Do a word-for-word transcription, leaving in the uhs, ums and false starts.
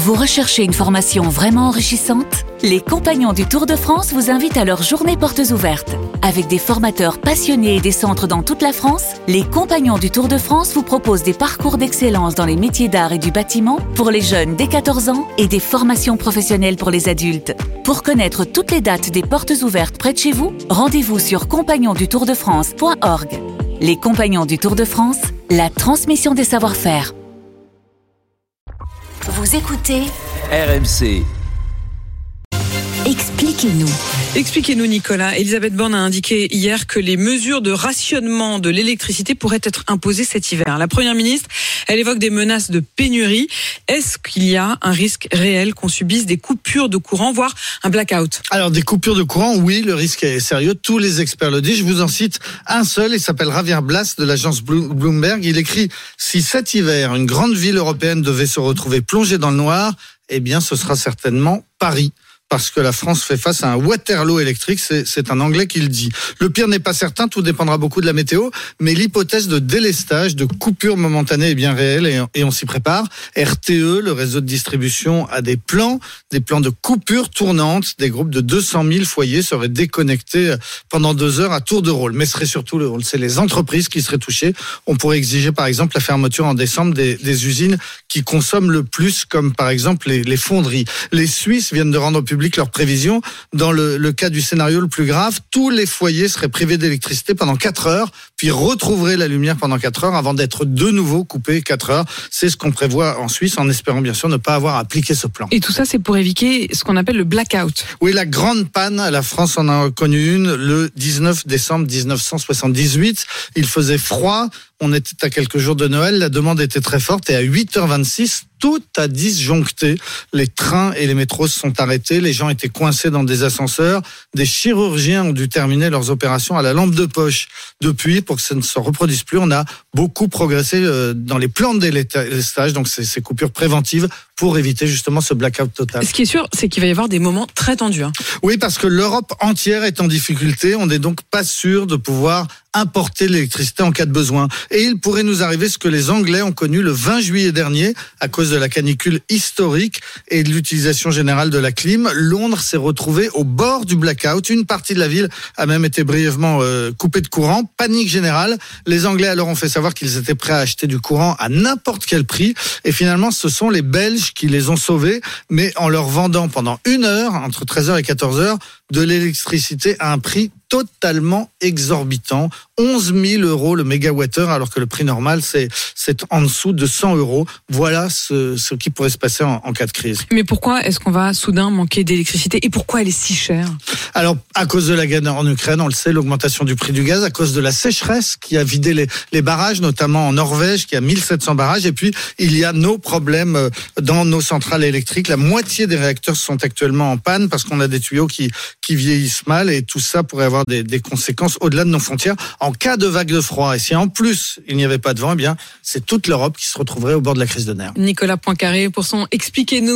Vous recherchez une formation vraiment enrichissante ? Les Compagnons du Tour de France vous invitent à leur journée portes ouvertes. Avec des formateurs passionnés et des centres dans toute la France, les Compagnons du Tour de France vous proposent des parcours d'excellence dans les métiers d'art et du bâtiment pour les jeunes dès quatorze ans et des formations professionnelles pour les adultes. Pour connaître toutes les dates des portes ouvertes près de chez vous, rendez-vous sur compagnons du tour de france point org. Les Compagnons du Tour de France, la transmission des savoir-faire. Vous écoutez R M C. Expliquez-nous. Expliquez-nous, Nicolas. Elisabeth Borne a indiqué hier que les mesures de rationnement de l'électricité pourraient être imposées cet hiver. La Première ministre, elle évoque des menaces de pénurie. Est-ce qu'il y a un risque réel qu'on subisse des coupures de courant, voire un blackout ? Alors, des coupures de courant, oui, le risque est sérieux. Tous les experts le disent. Je vous en cite un seul. Il s'appelle Javier Blas de l'agence Bloomberg. Il écrit « Si cet hiver, une grande ville européenne devait se retrouver plongée dans le noir, eh bien, ce sera certainement Paris. » Parce que la France fait face à un Waterloo électrique, c'est, c'est un Anglais qui le dit. Le pire n'est pas certain, tout dépendra beaucoup de la météo, mais l'hypothèse de délestage, de coupure momentanée est bien réelle et, et on s'y prépare. R T E, le réseau de distribution, a des plans, des plans de coupure tournante. Des groupes de deux cent mille foyers seraient déconnectés pendant deux heures à tour de rôle. Mais ce serait surtout, on le sait, les entreprises qui seraient touchées. On pourrait exiger par exemple la fermeture en décembre des, des usines qui consomment le plus, comme par exemple les, les fonderies. Les Suisses viennent de rendre public leurs prévisions. Dans le, le cas du scénario le plus grave, tous les foyers seraient privés d'électricité pendant quatre heures, puis retrouveraient la lumière pendant quatre heures avant d'être de nouveau coupés quatre heures. C'est ce qu'on prévoit en Suisse, en espérant bien sûr ne pas avoir appliqué ce plan. Et tout ça, c'est pour éviter ce qu'on appelle le blackout. Oui, la grande panne, la France en a connu une le dix-neuf décembre dix-neuf cent soixante-dix-huit. Il faisait froid, on était à quelques jours de Noël, la demande était très forte et à huit heures vingt-six, tout a disjoncté. Les trains et les métros se sont arrêtés, les gens étaient coincés dans des ascenseurs. Des chirurgiens ont dû terminer leurs opérations à la lampe de poche. Depuis, pour que ça ne se reproduise plus, on a beaucoup progressé dans les plans de délestage, donc ces, ces coupures préventives pour éviter justement ce blackout total. Ce qui est sûr, c'est qu'il va y avoir des moments très tendus. Hein. Oui, parce que l'Europe entière est en difficulté. On n'est donc pas sûr de pouvoir importer l'électricité en cas de besoin. Et il pourrait nous arriver ce que les Anglais ont connu le vingt juillet dernier à cause de la canicule historique et de l'utilisation générale de la clim. Londres s'est retrouvée au bord du blackout. Une partie de la ville a même été brièvement euh, coupée de courant. Panique générale. Les Anglais alors ont fait savoir qu'ils étaient prêts à acheter du courant à n'importe quel prix. Et finalement, ce sont les Belges qui les ont sauvés, mais en leur vendant pendant une heure, entre treize heures et quatorze heures, de l'électricité à un prix totalement exorbitant, onze mille euros le mégawattheure, alors que le prix normal, c'est, c'est en dessous de cent euros. Voilà ce, ce qui pourrait se passer en, en cas de crise. Mais pourquoi est-ce qu'on va soudain manquer d'électricité et pourquoi elle est si chère ? Alors, à cause de la guerre en Ukraine, on le sait, l'augmentation du prix du gaz, à cause de la sécheresse qui a vidé les, les barrages, notamment en Norvège, qui a mille sept cents barrages, et puis il y a nos problèmes dans nos centrales électriques. La moitié des réacteurs sont actuellement en panne parce qu'on a des tuyaux qui, qui vieillissent mal, et tout ça pourrait avoir Des, des conséquences au-delà de nos frontières en cas de vague de froid. Et si en plus il n'y avait pas de vent, eh bien c'est toute l'Europe qui se retrouverait au bord de la crise de nerfs. Nicolas Poincaré pour son Expliquez-nous.